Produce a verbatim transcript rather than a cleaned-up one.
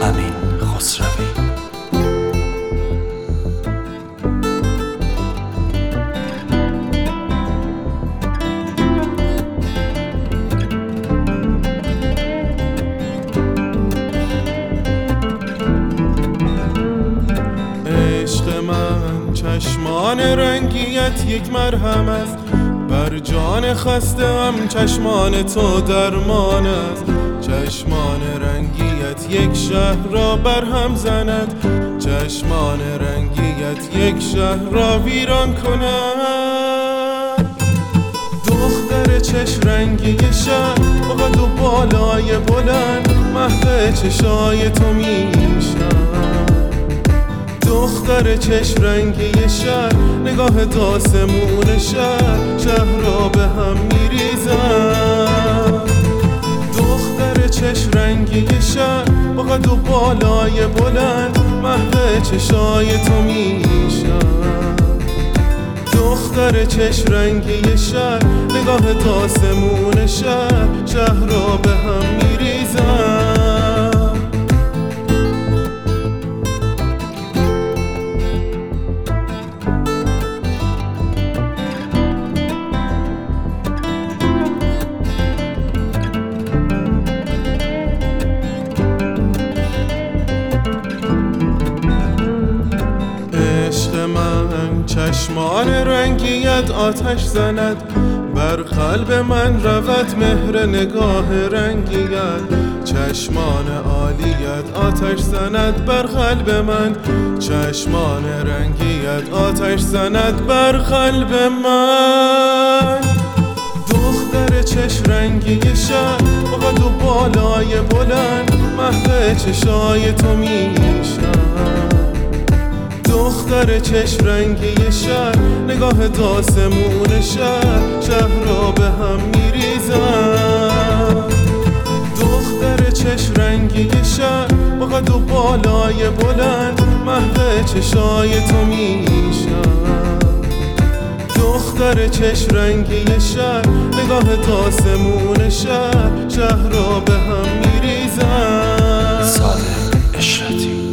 امین خسروی. عشق من چشمان رنگیت یک مرهم است، بر جان خسته‌ام چشمان تو درمان است. چشمان رنگیت یک شهر را برهم زند، چشمان رنگیت یک شهر را ویران کند. دختر چشم رنگی شهر با قد و بالای بلند، محو چشای تو میشم. دختر چشم رنگی شهر، نگاه داسمون شهر، شهر را به هم میریزم. دختر چشم رنگی شهر با قد و بالای بلند، محو چشای تو میشم. دختر چشم رنگی شهر، نگاه داسمون شهر، شهر را به هم میریزم. چشمان رنگیت آتش زند، بر قلب من رود مهر نگاه رنگیت. چشمان عالیت آتش زند بر قلب من، چشمان رنگیت آتش زند بر قلب من. دختر چشم رنگی شهر با قد و بالای بلند، محو چشای تو میشم. دختر چشم رنگی شهر، نگاه داسمون شهر، شهر را به هم میریزم. دختر چشم رنگی شهر با قد و بالای بلند، محو چشای تو میشم. دختر چشم رنگی شهر، نگاه داسمون شهر، شهر را به هم میریزم. صادق اشرتی.